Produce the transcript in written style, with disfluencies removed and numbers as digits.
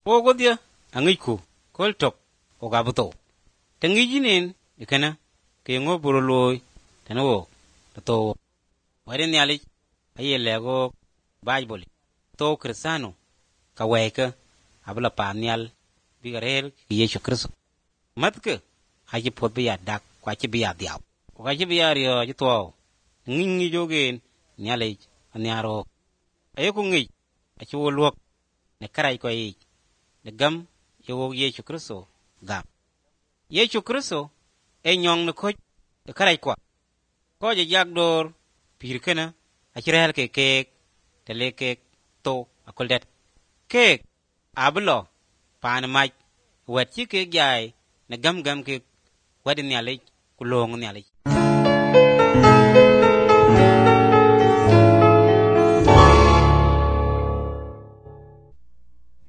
O godia angiku kol tok o gabuto. Tangi jinin ikana ke ngo buroloy tano to waden yali ayelego Bible to Kristano ka weka abla panyal bigarel Yesu Kristo. Matke haji pot biya dak kwa ci biya diaw. O ga ci biya riyo ji to ngi jogen nyale anyaro ayeko ngi a ci wolok ne karay ko yi de gam yo Yesu Kristo gam Yesu Kristo e nyong ne ko de karay ko je jagdor pir kana a ci rehal ke te le ke to akol det ke ablo pan maj wet ci ke jaay ne gam ke wadin yale ku long yale